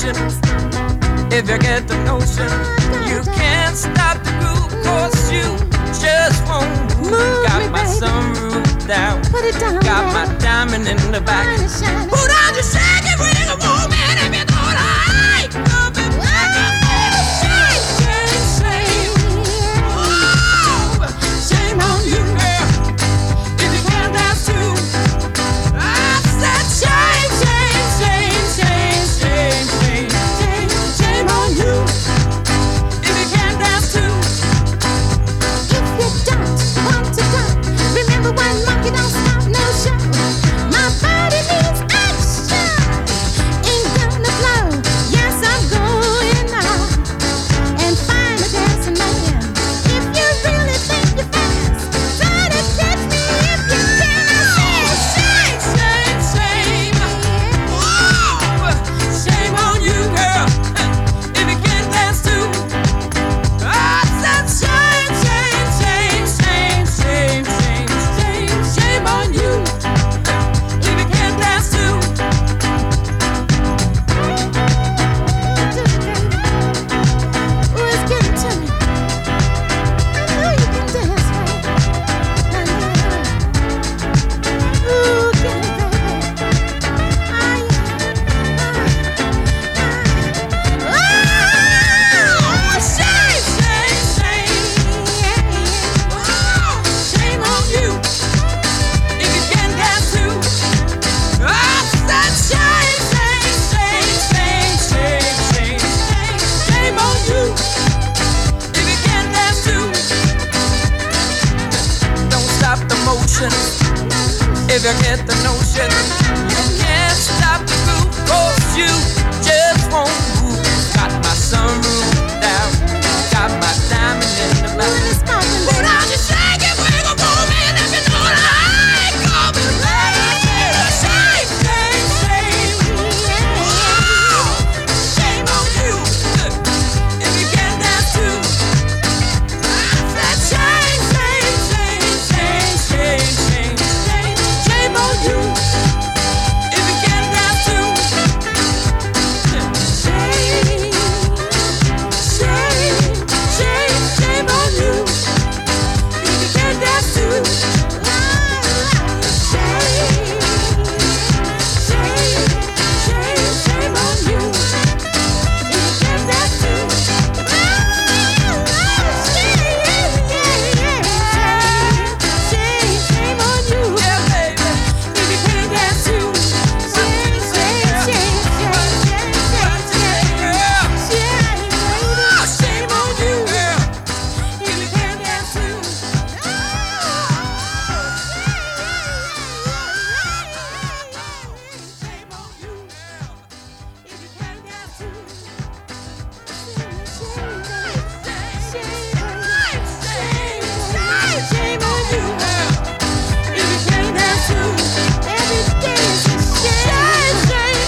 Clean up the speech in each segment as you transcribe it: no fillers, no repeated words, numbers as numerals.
motion. If you get the notion, you can't stop the groove, 'cause you just won't move. Got my sunroof down, got my diamond in the back. Put on the shake it with a woman if you don't like. Coming back and shame, shame, shame. Oh, shame on you, girl, if you can't dance too. I said shame, shame, shame, shame, shame, shame, shame, shame on you, if you can't dance too. If you don't want to go, remember one monkey don't stop no show. My body needs action, ain't gonna flow. Yes, I'm going out and find a dancing man. If you really think you're fast, try to catch me if you can. Shame, shame, shame. Whoa, shame on you, girl, if you can't dance too. I said shame, shame, shame, shame, shame, shame, shame, shame on you, if you can't dance too. Ooh, it's getting to me. I know you can dance, baby. Ooh, get it, baby. Oh, shame, shame, shame. Whoa, shame on you, if you can't dance too. I said shame, shame, shame, shame, shame, shame, shame, shame on you, if you can't dance too. Don't stop the motion, if you get the notion. You can't stop the groove, 'cause you just won't move. Got my sunroof down, got my diamond in the back. Put on your shake it, wiggle, moving if you know what I ain't coming back. Shame, shame, shame. Whoa, shame on you, if you can't dance too. I said shame, shame, shame, shame, shame, shame, shame, shame on you, if you can't dance too. Shame, shame, shame, shame on you, if you can't dance too. Shame, shame, shame, shame on you, if you can't dance too. Shame on you. Yeah, baby, if you can't dance too. Shame, shame, shame, shame, shame, Girl, shame. oh, shame on you, girl, if you can't dance too. Shame on you, girl, if you can't dance too. Shame on you, girl, if you can't dance too. Every day is a shame.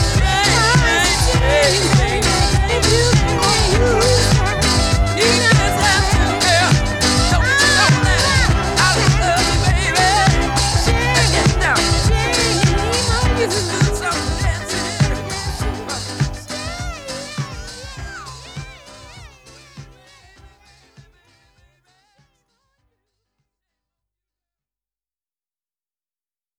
Shame, If you want you, you can't dance too, girl. Don't let I love you, baby. Get down. shame on you. This is